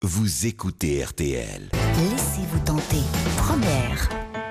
Vous écoutez RTL. Laissez-vous tenter. Première.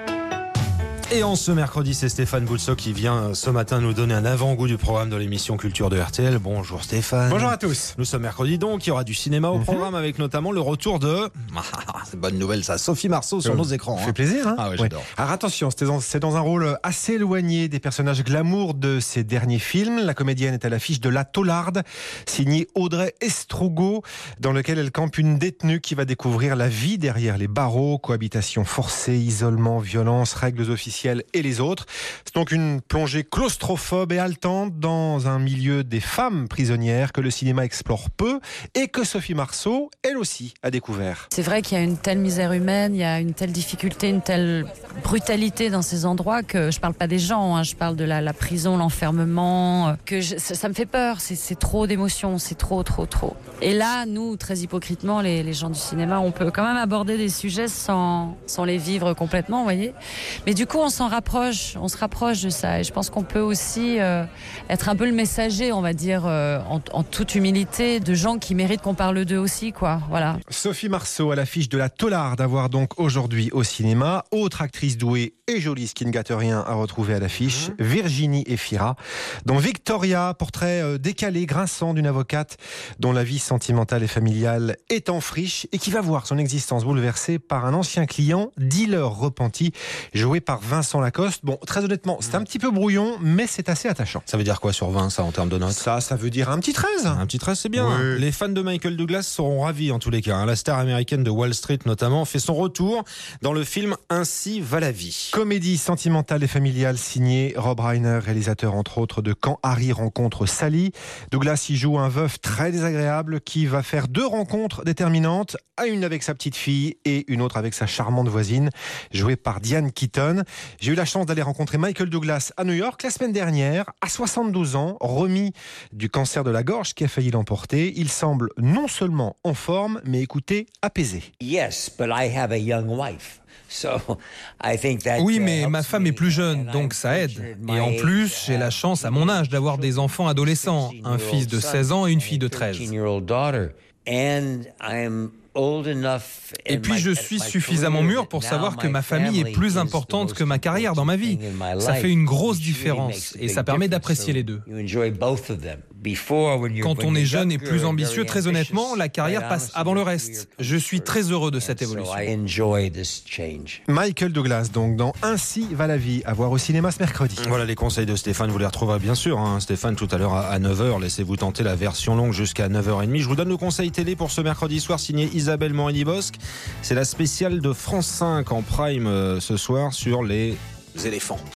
Et en ce mercredi, c'est Stéphane Boutsock qui vient ce matin nous donner un avant-goût du programme de l'émission Culture de RTL. Bonjour Stéphane. Bonjour à tous. Nous sommes mercredi donc, il y aura du cinéma au programme avec notamment le retour de... c'est bonne nouvelle ça, Sophie Marceau sur nos écrans. Ça fait plaisir, hein. Ah ouais, j'adore. Alors attention, c'est dans un rôle assez éloigné des personnages glamour de ses derniers films. La comédienne est à l'affiche de La Taularde, signée Audrey Estrugo, dans lequel elle campe une détenue qui va découvrir la vie derrière les barreaux, cohabitation forcée, isolement, violence, règles officielles et les autres. C'est donc une plongée claustrophobe et haletante dans un milieu des femmes prisonnières que le cinéma explore peu et que Sophie Marceau, elle aussi, a découvert. C'est vrai qu'il y a une telle misère humaine, il y a une telle difficulté, une telle brutalité dans ces endroits que je parle pas des gens, hein, je parle de la prison, l'enfermement, ça me fait peur, c'est trop d'émotions, c'est trop. Et là, nous, très hypocritement, les gens du cinéma, on peut quand même aborder des sujets sans les vivre complètement, vous voyez. Mais du coup, on se rapproche de ça. Et je pense qu'on peut aussi être un peu le messager, on va dire, en toute humilité, de gens qui méritent qu'on parle d'eux aussi, quoi. Voilà. Sophie Marceau à l'affiche de La Taularde à voir donc aujourd'hui au cinéma. Autre actrice douée et jolie, ce qui ne gâte rien, à retrouver à l'affiche, Virginie Efira. Dans Victoria, portrait décalé, grinçant d'une avocate dont la vie sentimentale et familiale est en friche et qui va voir son existence bouleversée par un ancien client, dealer repenti, joué par Vincent Lacoste. Bon, très honnêtement, c'est un petit peu brouillon, mais c'est assez attachant. Ça veut dire quoi sur 20 ça en termes de notes? Ça veut dire un petit 13. Un petit 13 c'est bien. Oui. Les fans de Michael Douglas seront ravis en tous les cas. La star américaine de Wall Street notamment fait son retour dans le film Ainsi va la vie. Comédie sentimentale et familiale signée Rob Reiner, réalisateur entre autres de Quand Harry rencontre Sally. Douglas y joue un veuf très désagréable qui va faire 2 rencontres déterminantes, une avec sa petite fille et une autre avec sa charmante voisine, jouée par Diane Keaton. J'ai eu la chance d'aller rencontrer Michael Douglas à New York la semaine dernière, à 72 ans, remis du cancer de la gorge qui a failli l'emporter. Il semble non seulement en forme, mais écoutez, apaisé. Yes, but I have a young wife. Oui, mais ma femme est plus jeune, donc ça aide. Et en plus, j'ai la chance à mon âge d'avoir des enfants adolescents, un fils de 16 ans et une fille de 13. Et puis je suis suffisamment mûr pour savoir que ma famille est plus importante que ma carrière dans ma vie. Ça fait une grosse différence et ça permet d'apprécier les deux. Quand on est jeune et plus ambitieux, très honnêtement, la carrière passe avant le reste. Je suis très heureux de cette évolution. Michael Douglas, donc, dans Ainsi va la vie, à voir au cinéma ce mercredi. Voilà les conseils de Stéphane, vous les retrouverez bien sûr, hein. Stéphane tout à l'heure à 9h, laissez-vous tenter la version longue jusqu'à 9h30. Je vous donne le conseil télé pour ce mercredi soir signé Isabelle Morini-Bosque. C'est la spéciale de France 5 en prime ce soir sur les éléphants.